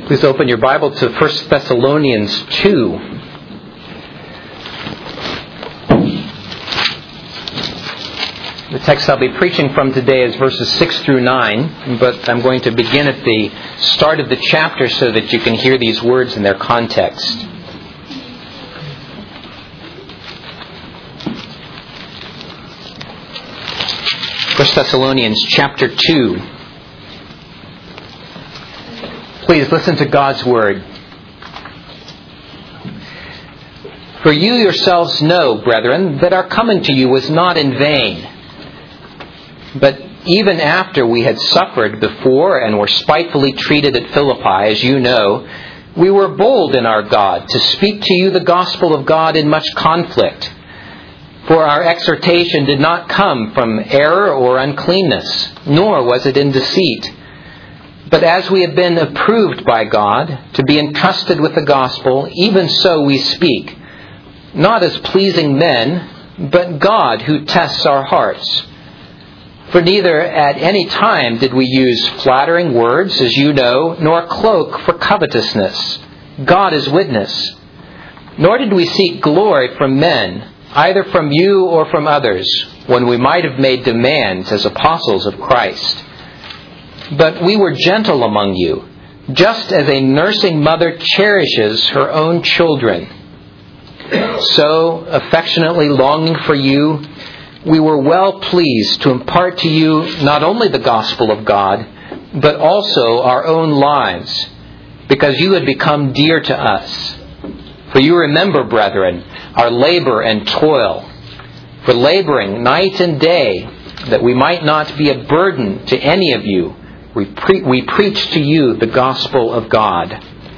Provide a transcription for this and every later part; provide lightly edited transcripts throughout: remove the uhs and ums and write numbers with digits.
Please open your Bible to 1 Thessalonians 2. The text I'll be preaching from today is verses 6 through 9, but I'm going to begin at the start of the chapter so that you can hear these words in their context. First Thessalonians chapter 2. Please listen to God's Word. For you yourselves know, brethren, that our coming to you was not in vain. But even after we had suffered before and were spitefully treated at Philippi, as you know, we were bold in our God to speak to you the gospel of God in much conflict. For our exhortation did not come from error or uncleanness, nor was it in deceit. But as we have been approved by God to be entrusted with the gospel, even so we speak, not as pleasing men, but God who tests our hearts. For neither at any time did we use flattering words, as you know, nor cloak for covetousness. God is witness. Nor did we seek glory from men, either from you or from others, when we might have made demands as apostles of Christ. But we were gentle among you, just as a nursing mother cherishes her own children. So, affectionately longing for you, we were well pleased to impart to you not only the gospel of God, but also our own lives, because you had become dear to us. For you remember, brethren, our labor and toil, for laboring night and day, that we might not be a burden to any of you. We preach to you the gospel of God.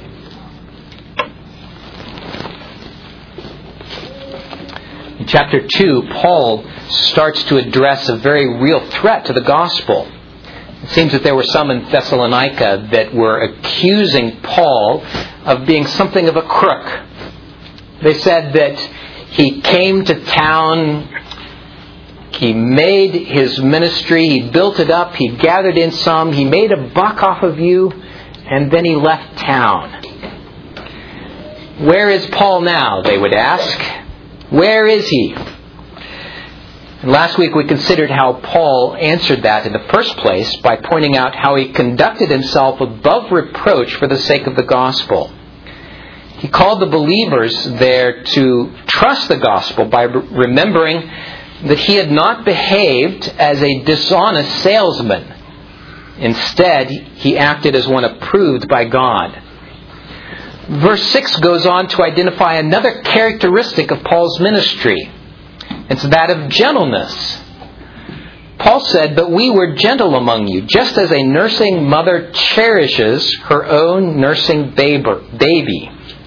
In chapter 2, Paul starts to address a very real threat to the gospel. It seems that there were some in Thessalonica that were accusing Paul of being something of a crook. They said that he came to town, he made his ministry, he built it up, he gathered in some, he made a buck off of you, and then he left town. Where is Paul now, they would ask. Where is he? And last week we considered how Paul answered that in the first place by pointing out how he conducted himself above reproach for the sake of the gospel. He called the believers there to trust the gospel by remembering that he had not behaved as a dishonest salesman. Instead, he acted as one approved by God. Verse 6 goes on to identify another characteristic of Paul's ministry. It's that of gentleness. Paul said, "But we were gentle among you, just as a nursing mother cherishes her own nursing baby."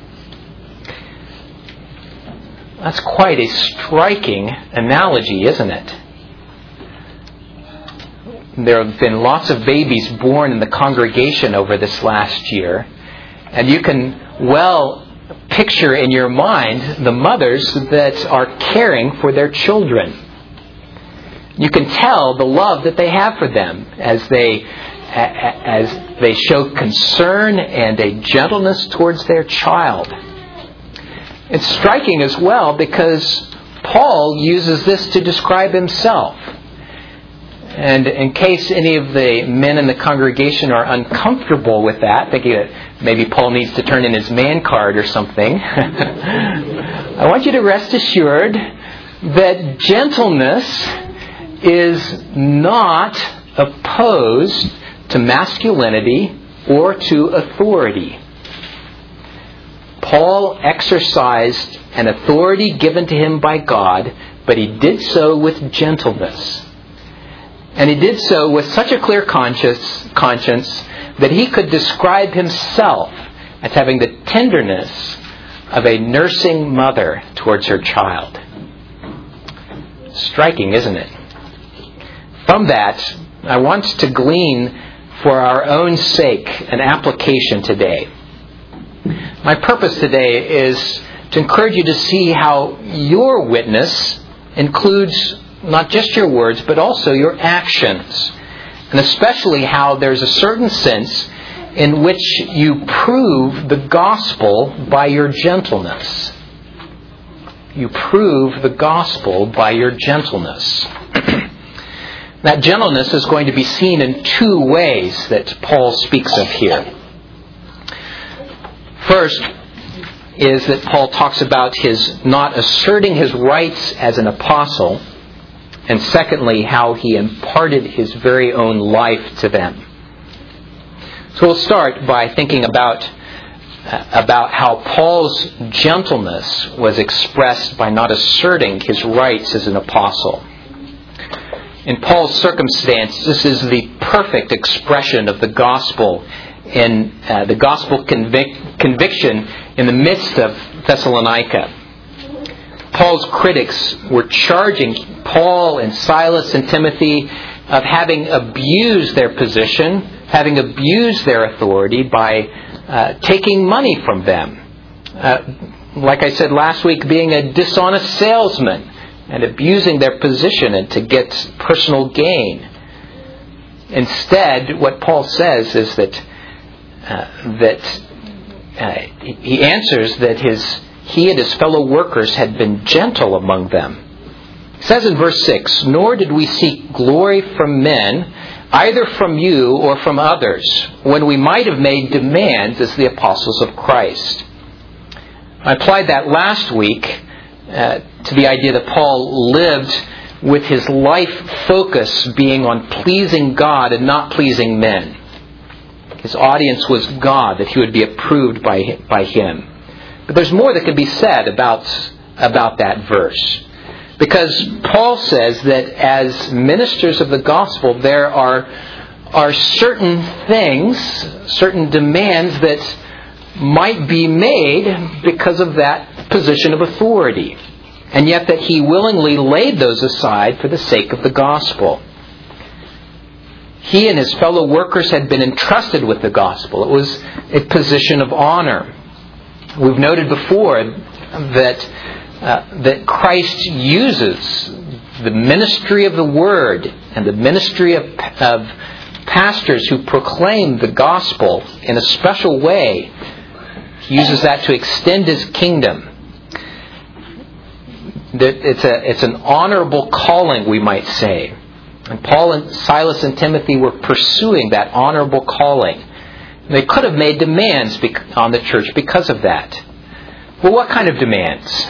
That's quite a striking analogy, isn't it? There have been lots of babies born in the congregation over this last year, and you can well picture in your mind the mothers that are caring for their children. You can tell the love that they have for them as they show concern and a gentleness towards their child. It's striking as well because Paul uses this to describe himself. And in case any of the men in the congregation are uncomfortable with that, thinking that maybe Paul needs to turn in his man card or something, I want you to rest assured that gentleness is not opposed to masculinity or to authority. Paul exercised an authority given to him by God, but he did so with gentleness. And he did so with such a clear conscience that he could describe himself as having the tenderness of a nursing mother towards her child. Striking, isn't it? From that, I want to glean for our own sake an application today. My purpose today is to encourage you to see how your witness includes not just your words, but also your actions. And especially how there's a certain sense in which you prove the gospel by your gentleness. You prove the gospel by your gentleness. That gentleness is going to be seen in two ways that Paul speaks of here. First is that Paul talks about his not asserting his rights as an apostle, and secondly, how he imparted his very own life to them. So we'll start by thinking about how Paul's gentleness was expressed by not asserting his rights as an apostle. In Paul's circumstance, this is the perfect expression of the gospel in the gospel conviction in the midst of Thessalonica. Paul's critics were charging Paul and Silas and Timothy of having abused their position, having abused their authority by taking money from them. Like I said last week, being a dishonest salesman and abusing their position and to get personal gain. Instead, what Paul says is that he answers that he and his fellow workers had been gentle among them. It says in verse 6, "Nor did we seek glory from men, either from you or from others, when we might have made demands as the apostles of Christ." I applied that last week to the idea that Paul lived with his life focus being on pleasing God and not pleasing men. His audience was God, that he would be approved by him. But there's more that can be said about that verse. Because Paul says that as ministers of the gospel, there are certain things, certain demands that might be made because of that position of authority. And yet that he willingly laid those aside for the sake of the gospel. He and his fellow workers had been entrusted with the gospel. It was a position of honor. We've noted before that Christ uses the ministry of the Word and the ministry of pastors who proclaim the gospel in a special way. He uses that to extend his kingdom. It's an honorable calling, we might say. And Paul and Silas and Timothy were pursuing that honorable calling. They could have made demands on the church because of that. Well, what kind of demands?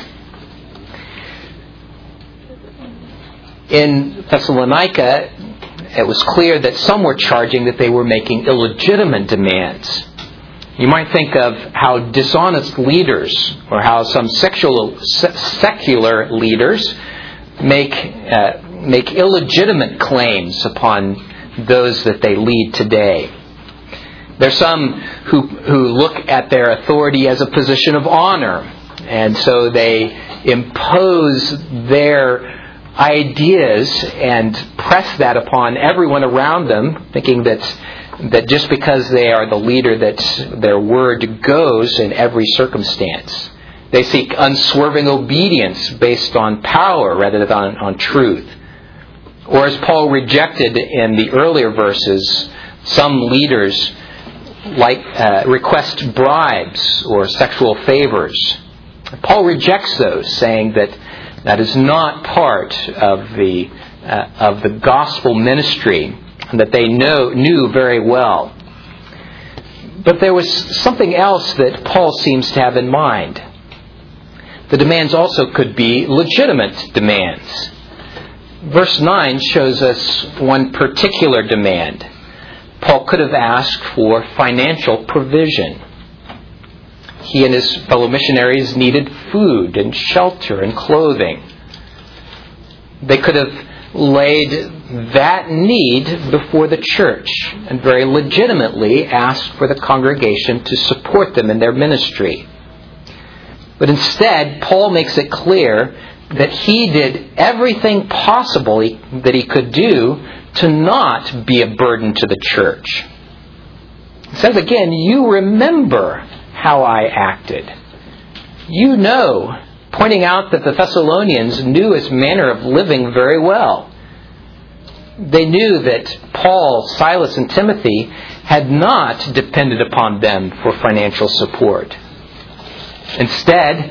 In Thessalonica, it was clear that some were charging that they were making illegitimate demands. You might think of how dishonest leaders, or how some secular leaders make illegitimate claims upon those that they lead today. There's some who look at their authority as a position of honor, and so they impose their ideas and press that upon everyone around them, thinking that just because they are the leader, that their word goes in every circumstance. They seek unswerving obedience based on power rather than on truth. Or as Paul rejected in the earlier verses, some leaders request bribes or sexual favors. Paul rejects those, saying that is not part of the gospel ministry, and that they knew very well. But there was something else that Paul seems to have in mind. The demands also could be legitimate demands. Verse 9 shows us one particular demand. Paul could have asked for financial provision. He and his fellow missionaries needed food and shelter and clothing. They could have laid that need before the church and very legitimately asked for the congregation to support them in their ministry. But instead, Paul makes it clear that he did everything possible that he could do to not be a burden to the church. He says again, "You remember how I acted." You know, pointing out that the Thessalonians knew his manner of living very well. they knew that Paul, Silas, and Timothy had not depended upon them for financial support. Instead,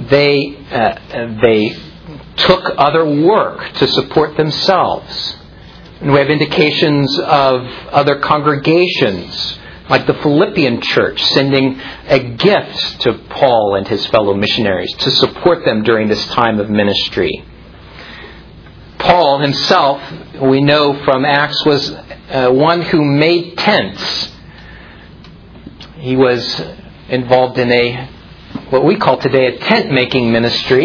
they took other work to support themselves. And we have indications of other congregations, like the Philippian church, sending a gift to Paul and his fellow missionaries to support them during this time of ministry. Paul himself, we know from Acts, was one who made tents. He was involved in what we call today a tent-making ministry.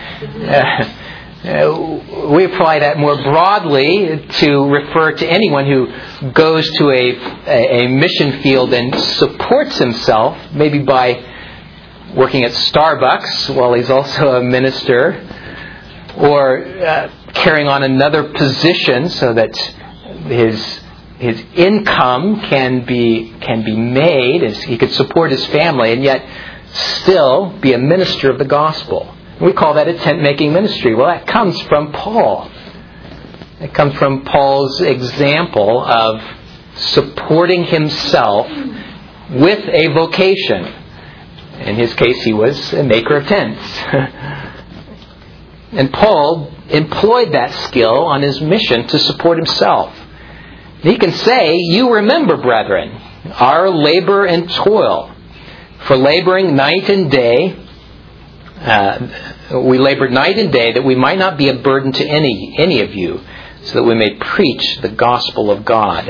We apply that more broadly to refer to anyone who goes to a mission field and supports himself, maybe by working at Starbucks while he's also a minister, or carrying on another position so that his income can be made as he could support his family and yet still be a minister of the gospel. We call that a tent-making ministry. Well, that comes from Paul. It comes from Paul's example of supporting himself with a vocation. In his case, he was a maker of tents. And Paul employed that skill on his mission to support himself. He can say, "You remember, brethren, our labor and toil. For laboring night and day, we labored night and day that we might not be a burden to any of you, so that we may preach the gospel of God."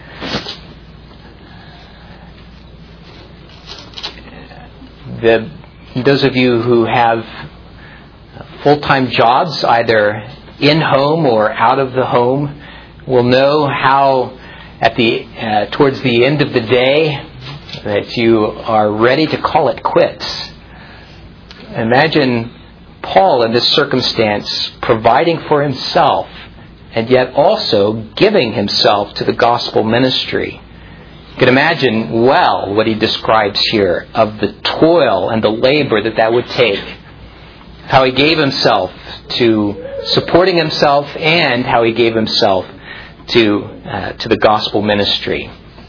Those of you who have full-time jobs, either in-home or out of the home, will know how towards the end of the day that you are ready to call it quits. Imagine Paul in this circumstance providing for himself and yet also giving himself to the gospel ministry. You can imagine well what he describes here of the toil and the labor that would take. How he gave himself to supporting himself and how he gave himself to the gospel ministry.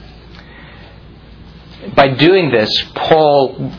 By doing this, Paul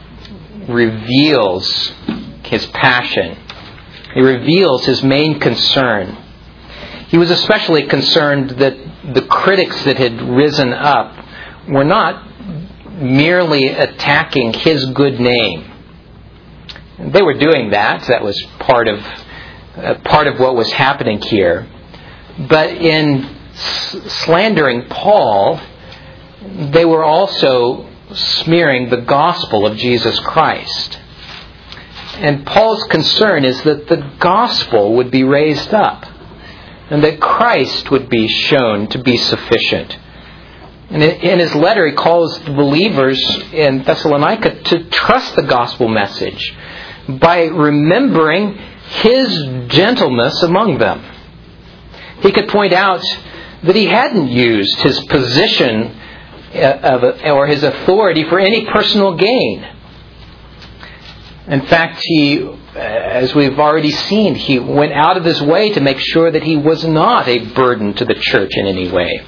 reveals his passion. He reveals his main concern. He was especially concerned that the critics that had risen up were not merely attacking his good name. They were doing that. That was part of what was happening here. But in slandering Paul, they were also smearing the gospel of Jesus Christ. And Paul's concern is that the gospel would be raised up and that Christ would be shown to be sufficient. And in his letter, he calls the believers in Thessalonica to trust the gospel message by remembering his gentleness among them. He could point out that he hadn't used his position or his authority for any personal gain. In fact, as we've already seen, he went out of his way to make sure that he was not a burden to the church in any way.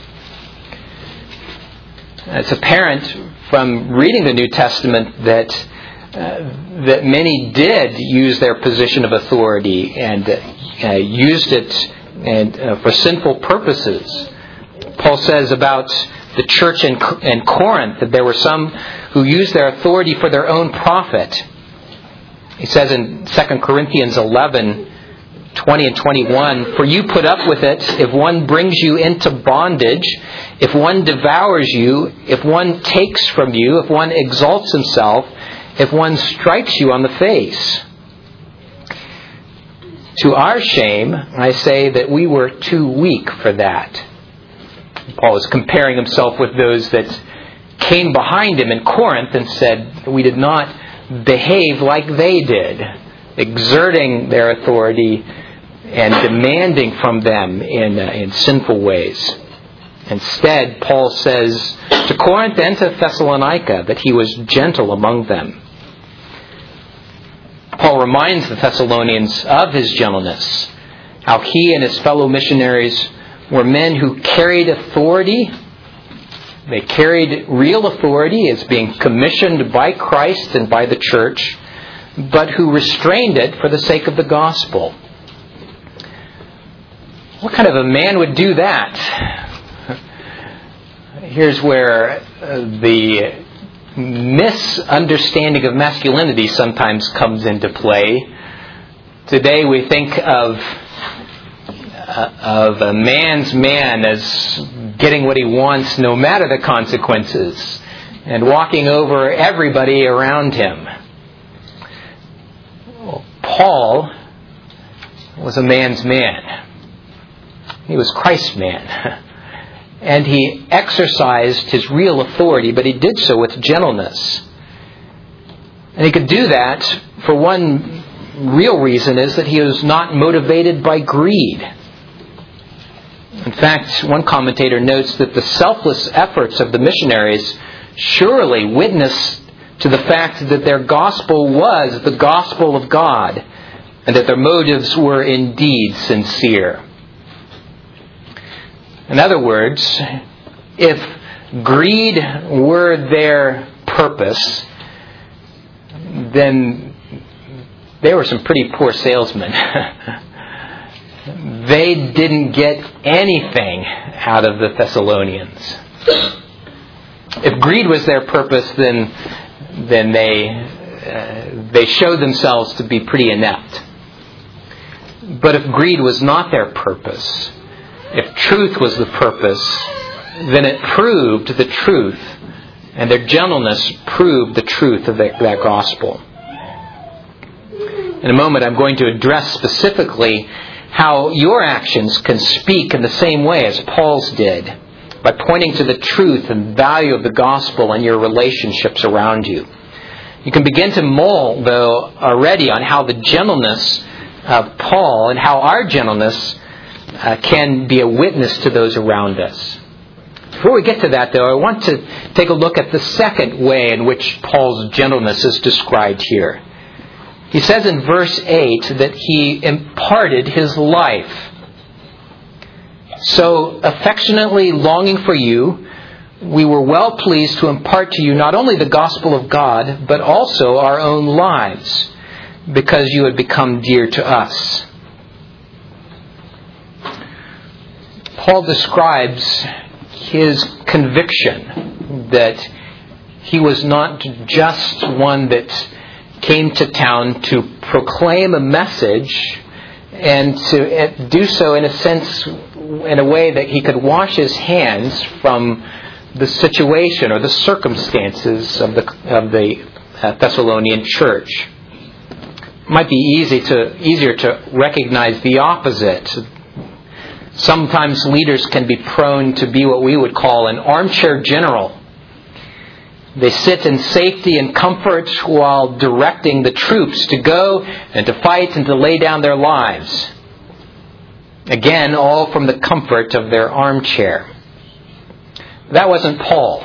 It's apparent from reading the New Testament that many did use their position of authority and used it for sinful purposes. Paul says about the church in Corinth that there were some who used their authority for their own profit. He says in 2 Corinthians 11:20 and 21, "For you put up with it if one brings you into bondage, if one devours you, if one takes from you, if one exalts himself, if one strikes you on the face. To our shame, I say that we were too weak for that." Paul is comparing himself with those that came behind him in Corinth and said, "We did not behave like they did," exerting their authority and demanding from them in sinful ways. Instead, Paul says to Corinth and to Thessalonica that he was gentle among them. Paul reminds the Thessalonians of his gentleness, how he and his fellow missionaries were men who carried authority. They carried real authority as being commissioned by Christ and by the church, but who restrained it for the sake of the gospel. What kind of a man would do that? Here's where the misunderstanding of masculinity sometimes comes into play. Today we think of a man's man as getting what he wants no matter the consequences and walking over everybody around him. Paul was a man's man. He was Christ's man. And he exercised his real authority, but he did so with gentleness. And he could do that for one real reason, is that he was not motivated by greed. In fact, one commentator notes that the selfless efforts of the missionaries surely witnessed to the fact that their gospel was the gospel of God, and that their motives were indeed sincere. In other words, if greed were their purpose, then they were some pretty poor salesmen. They didn't get anything out of the Thessalonians. If greed was their purpose, then they showed themselves to be pretty inept. But if greed was not their purpose, if truth was the purpose, then it proved the truth, and their gentleness proved the truth of that gospel. In a moment, I'm going to address specifically how your actions can speak in the same way as Paul's did, by pointing to the truth and value of the gospel in your relationships around you. You can begin to mull, though, already on how the gentleness of Paul and how our gentleness can be a witness to those around us. Before we get to that, though, I want to take a look at the second way in which Paul's gentleness is described here. He says in verse 8 that he imparted his life. So, affectionately longing for you, we were well pleased to impart to you not only the gospel of God, but also our own lives, because you had become dear to us. Paul describes his conviction that he was not just one that came to town to proclaim a message and to do so in a sense, in a way that he could wash his hands from the situation or the circumstances of the Thessalonian church. It might be easier to recognize the opposite. Sometimes leaders can be prone to be what we would call an armchair general. They sit in safety and comfort while directing the troops to go and to fight and to lay down their lives. Again, all from the comfort of their armchair. That wasn't Paul.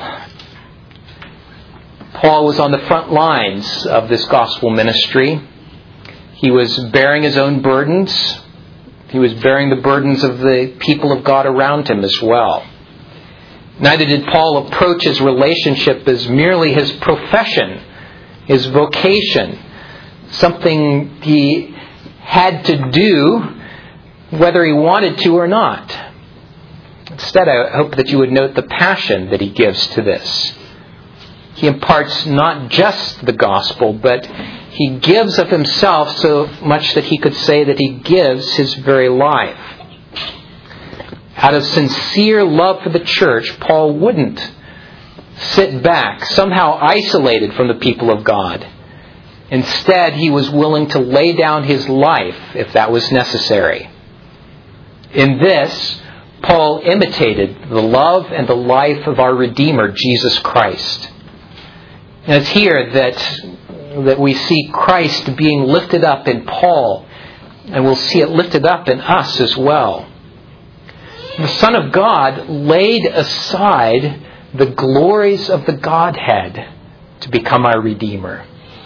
Paul was on the front lines of this gospel ministry. He was bearing his own burdens. He was bearing the burdens of the people of God around him as well. Neither did Paul approach his relationship as merely his profession, his vocation, something he had to do whether he wanted to or not. Instead, I hope that you would note the passion that he gives to this. He imparts not just the gospel, but he gives of himself so much that he could say that he gives his very life. Out of sincere love for the church, Paul wouldn't sit back, somehow isolated from the people of God. Instead, he was willing to lay down his life if that was necessary. In this, Paul imitated the love and the life of our Redeemer, Jesus Christ. And it's here that we see Christ being lifted up in Paul, and we'll see it lifted up in us as well. The Son of God laid aside the glories of the Godhead to become our Redeemer.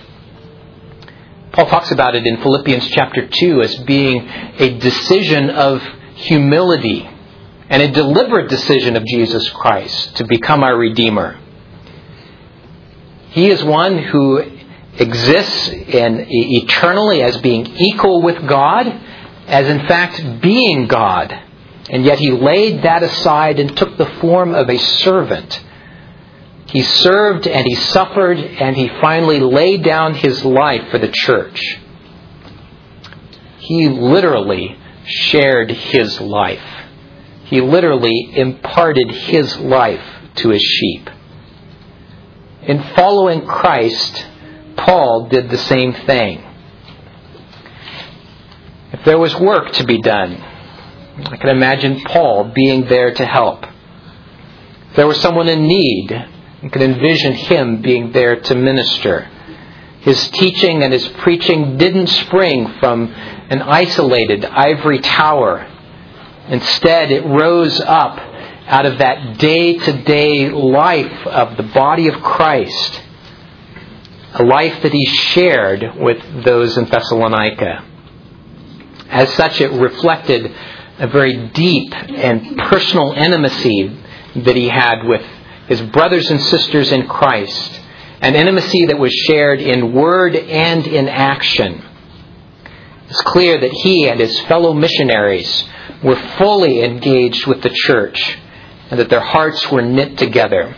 Paul talks about it in Philippians chapter 2 as being a decision of humility and a deliberate decision of Jesus Christ to become our Redeemer. He is one who exists eternally as being equal with God, as in fact being God. And yet He laid that aside and took the form of a servant. He served and He suffered and He finally laid down His life for the church. He literally shared His life. He literally imparted His life to His sheep. In following Christ, Paul did the same thing. If there was work to be done, I can imagine Paul being there to help. If there was someone in need, you can envision him being there to minister. His teaching and his preaching didn't spring from an isolated ivory tower. Instead, it rose up out of that day-to-day life of the body of Christ, a life that He shared with those in Thessalonica. As such, it reflected a very deep and personal intimacy that he had with his brothers and sisters in Christ, an intimacy that was shared in word and in action. It's clear that he and his fellow missionaries were fully engaged with the church and that their hearts were knit together.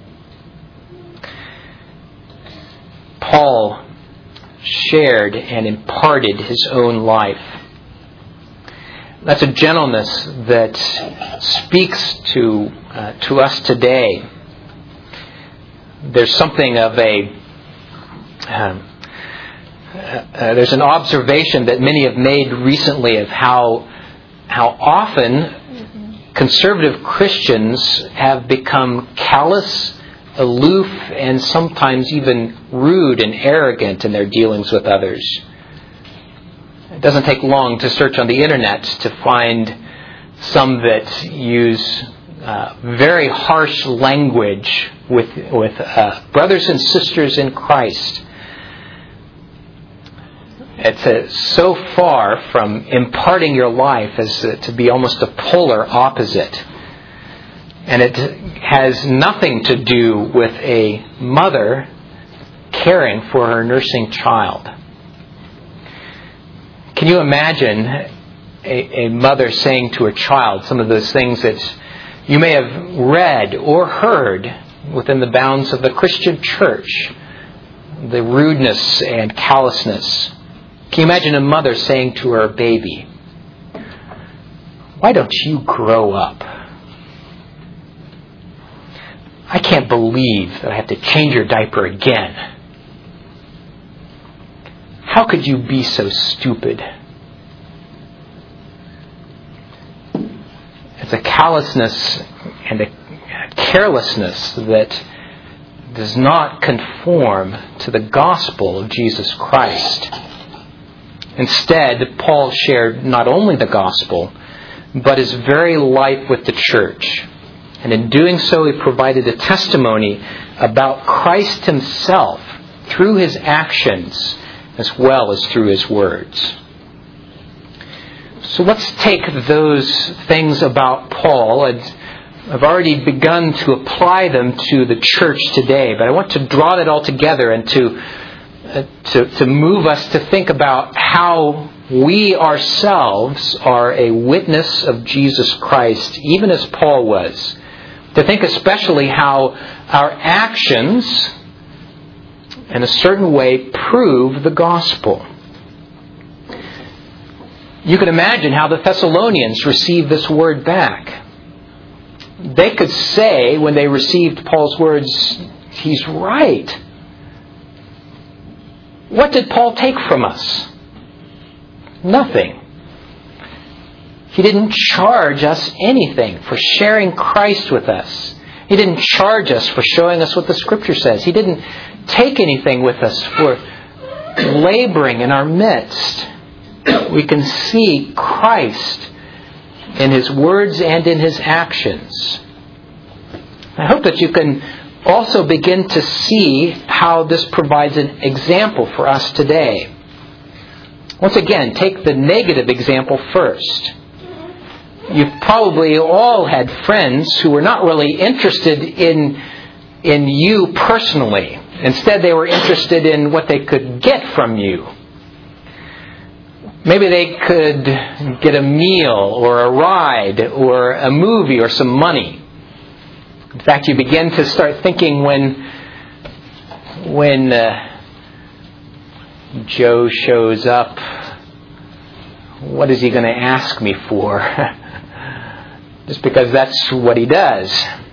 Paul shared and imparted his own life. That's a gentleness that speaks to us today. There's something of there's an observation that many have made recently of how often conservative Christians have become callous, aloof, and sometimes even rude and arrogant in their dealings with others. It doesn't take long to search on the internet to find some that use very harsh language with brothers and sisters in Christ. It's so far from imparting your life as to be almost a polar opposite. And it has nothing to do with a mother caring for her nursing child. Can you imagine a mother saying to her child some of those things that you may have read or heard within the bounds of the Christian church? The rudeness and callousness. Can you imagine a mother saying to her baby, "Why don't you grow up? I can't believe that I have to change your diaper again. How could you be so stupid?" It's a callousness and a carelessness that does not conform to the gospel of Jesus Christ. Instead, Paul shared not only the gospel, but his very life with the church. And in doing so, he provided a testimony about Christ himself through his actions as well as through his words. So let's take those things about Paul, and I've already begun to apply them to the church today, but I want to draw that all together and to move us to think about how we ourselves are a witness of Jesus Christ, even as Paul was. To think especially how our actions, in a certain way, prove the gospel. You can imagine how the Thessalonians received this word back. They could say, when they received Paul's words, "He's right." What did Paul take from us? Nothing. He didn't charge us anything for sharing Christ with us. He didn't charge us for showing us what the Scripture says. He didn't take anything with us for laboring in our midst. We can see Christ in His words and in His actions. I hope that you can also begin to see how this provides an example for us today. Once again, take the negative example first. You've probably all had friends who were not really interested in you personally. Instead, they were interested in what they could get from you. Maybe they could get a meal or a ride or a movie or some money. In fact, you begin to start thinking when Joe shows up, what is he going to ask me for? Just because that's what he does.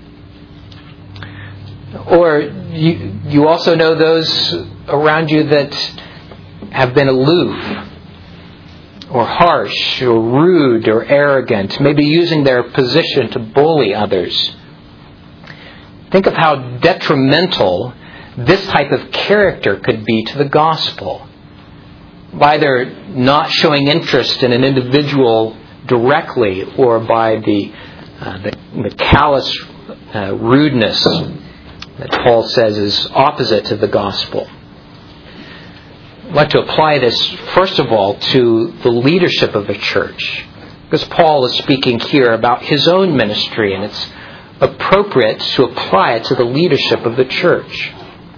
Or you also know those around you that have been aloof or harsh or rude or arrogant, maybe using their position to bully others. Think of how detrimental this type of character could be to the gospel. By their not showing interest in an individual directly, or by the callous rudeness that Paul says is opposite to the gospel. I'd like to apply this, first of all, to the leadership of a church, because Paul is speaking here about his own ministry, and it's appropriate to apply it to the leadership of the church.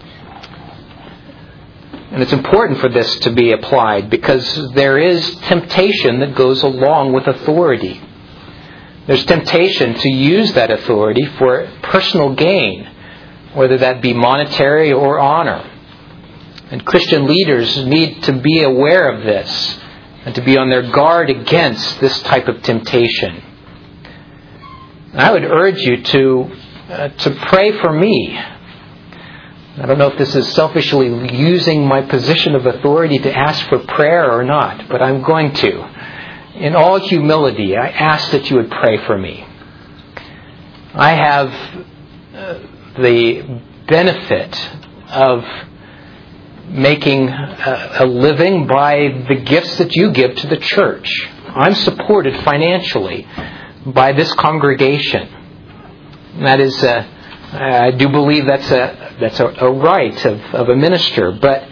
And it's important for this to be applied because there is temptation that goes along with authority. There's temptation to use that authority for personal gain, whether that be monetary or honor. And Christian leaders need to be aware of this and to be on their guard against this type of temptation. And I would urge you to pray for me. I don't know if this is selfishly using my position of authority to ask for prayer or not, but I'm going to. In all humility, I ask that you would pray for me. I have the benefit of making a living by the gifts that you give to the church. I'm supported financially by this congregation. That is, I do believe that's a right of a minister. But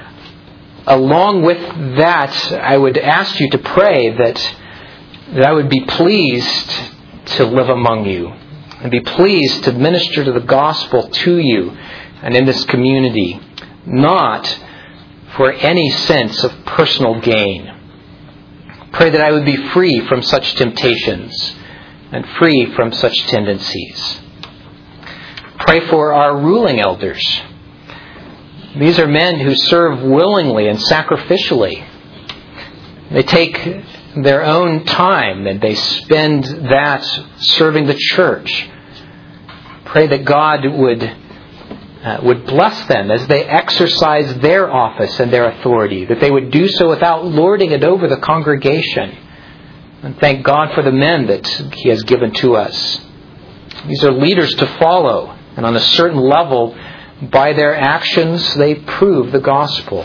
along with that, I would ask you to pray that I would be pleased to live among you and be pleased to minister to the gospel to you and in this community, not for any sense of personal gain. Pray that I would be free from such temptations and free from such tendencies. Pray for our ruling elders. These are men who serve willingly and sacrificially. They take their own time and they spend that serving the church. Pray that God would bless them as they exercise their office and their authority, that they would do so without lording it over the congregation. And thank God for the men that He has given to us. These are leaders to follow, and on a certain level, by their actions, they prove the gospel.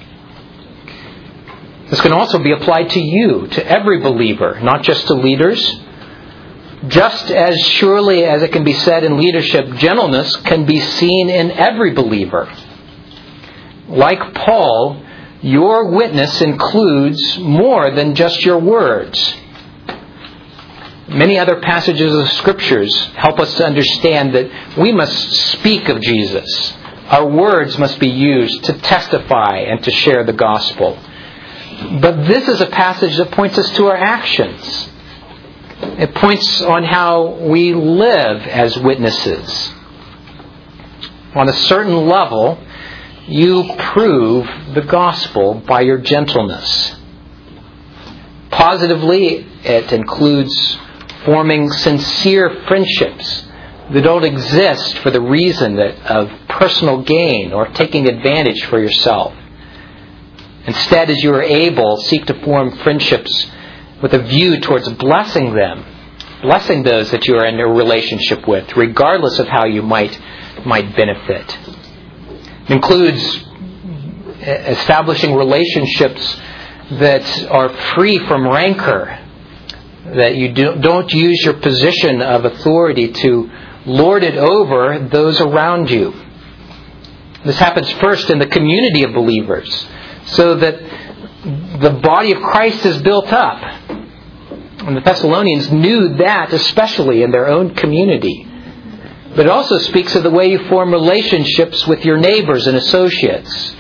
This can also be applied to you, to every believer, not just to leaders. Just as surely as it can be said in leadership, gentleness can be seen in every believer. Like Paul, your witness includes more than just your words. Many other passages of Scriptures help us to understand that we must speak of Jesus. Our words must be used to testify and to share the gospel. But this is a passage that points us to our actions. It points on how we live as witnesses. On a certain level, you prove the gospel by your gentleness. Positively, it includes forming sincere friendships that don't exist for the reason of personal gain or taking advantage for yourself. Instead, as you are able, seek to form friendships with a view towards blessing them, blessing those that you are in a relationship with, regardless of how you might benefit. It includes establishing relationships that are free from rancor, that you don't use your position of authority to lord it over those around you. This happens first in the community of believers, so that the body of Christ is built up. And the Thessalonians knew that, especially in their own community. But it also speaks of the way you form relationships with your neighbors and associates.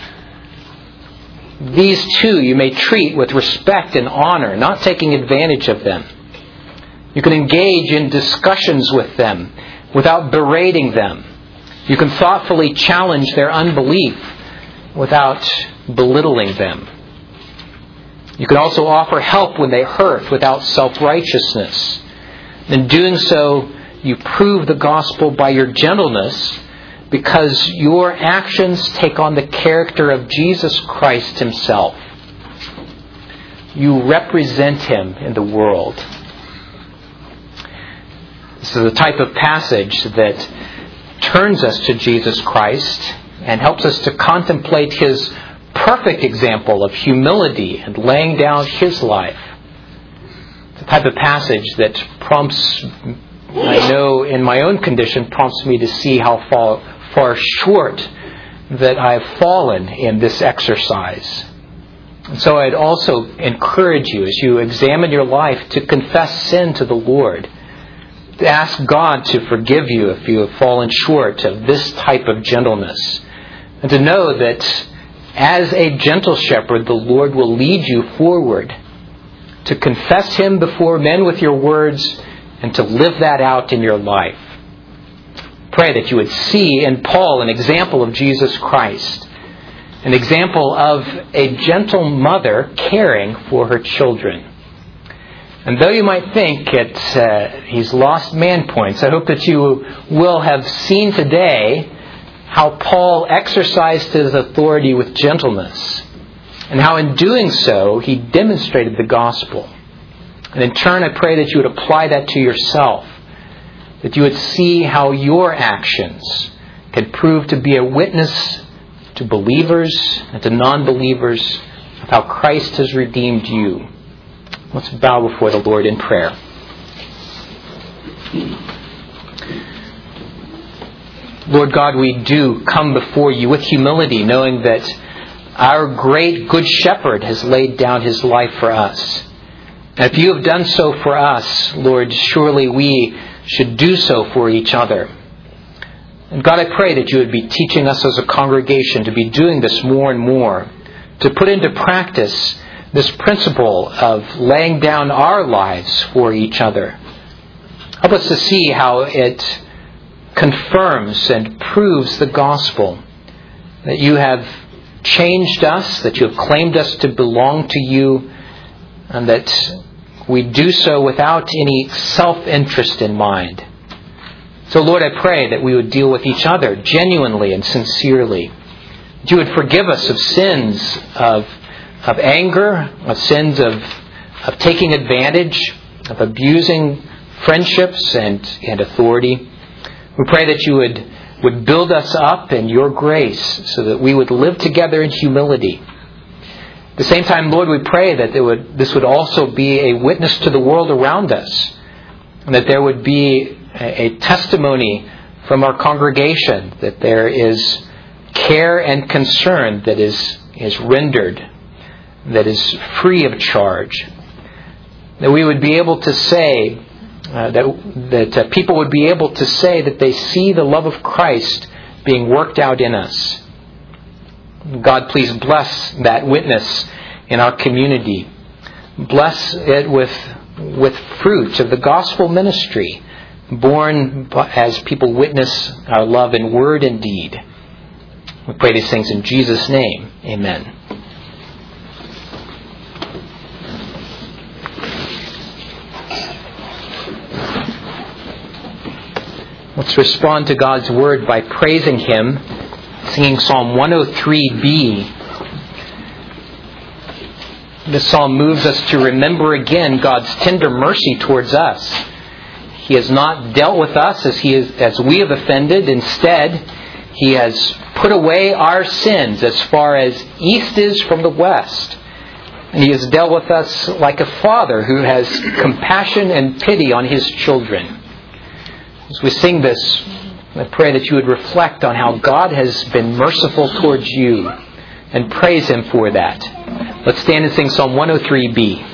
These too you may treat with respect and honor, not taking advantage of them. You can engage in discussions with them without berating them. You can thoughtfully challenge their unbelief without belittling them. You can also offer help when they hurt without self-righteousness. In doing so, you prove the gospel by your gentleness, because your actions take on the character of Jesus Christ Himself. You represent Him in the world. This is the type of passage that turns us to Jesus Christ and helps us to contemplate His perfect example of humility and laying down His life. It's the type of passage that prompts, I know in my own condition, prompts me to see how far short that I have fallen in this exercise. And so I'd also encourage you, as you examine your life, to confess sin to the Lord, to ask God to forgive you if you have fallen short of this type of gentleness, and to know that as a gentle shepherd, the Lord will lead you forward to confess Him before men with your words and to live that out in your life. Pray that you would see in Paul an example of Jesus Christ, an example of a gentle mother caring for her children. And though you might think he's lost man points, I hope that you will have seen today how Paul exercised his authority with gentleness, and how in doing so he demonstrated the gospel. And in turn, I pray that you would apply that to yourself, that you would see how your actions can prove to be a witness to believers and to non-believers of how Christ has redeemed you. Let's bow before the Lord in prayer. Lord God, we do come before you with humility, knowing that our great good shepherd has laid down his life for us. And if you have done so for us, Lord, surely we should do so for each other. And God, I pray that you would be teaching us as a congregation to be doing this more and more, to put into practice this principle of laying down our lives for each other. Help us to see how it confirms and proves the gospel, that you have changed us, that you have claimed us to belong to you, and that we do so without any self-interest in mind. So Lord, I pray that we would deal with each other genuinely and sincerely. That you would forgive us of sins of anger, of sins of taking advantage, of abusing friendships and authority. We pray that you would build us up in your grace so that we would live together in humility. At the same time, Lord, we pray that this would also be a witness to the world around us, and that there would be a testimony from our congregation that there is care and concern that is rendered, that is free of charge. That we would be able to say, that people would be able to say that they see the love of Christ being worked out in us. God, please bless that witness in our community. Bless it with fruit of the gospel ministry, born as people witness our love in word and deed. We pray these things in Jesus' name. Amen. Let's respond to God's word by praising Him, singing Psalm 103b. This psalm moves us to remember again God's tender mercy towards us. He has not dealt with us as we have offended. Instead, He has put away our sins as far as east is from the west. And He has dealt with us like a father who has compassion and pity on his children. As we sing this, I pray that you would reflect on how God has been merciful towards you and praise Him for that. Let's stand and sing Psalm 103b.